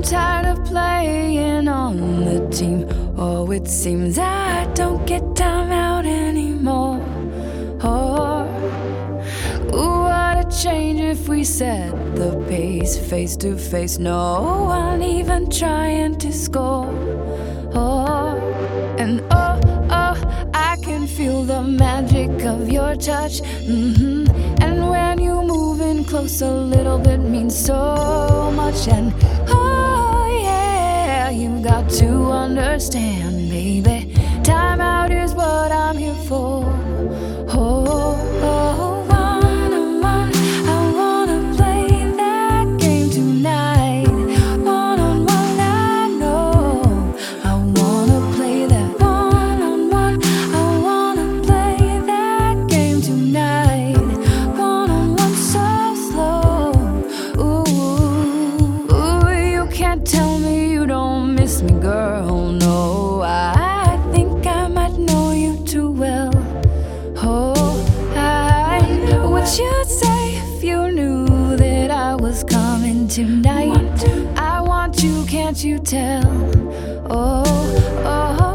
tired of playing on the team. Oh, it seems I don't get time out anymore. Oh, ooh, what a change if we set the pace face to face. No one even trying to score. Oh, and oh, I can feel the magic of your touch. And when you move in close, a little bit means so much. And oh yeah, you got to understand, baby, time out is what I'm here for. Oh, one-on-one, I wanna play that game tonight. One-on-one, I know I wanna play that. One-on-one, I wanna play that game tonight. One-on-one, so slow. Ooh, you can't tell me you don't miss me, girl. No, I think I might know you too well. What you'd say if you knew that I was coming tonight. I want you, can't you tell? Oh,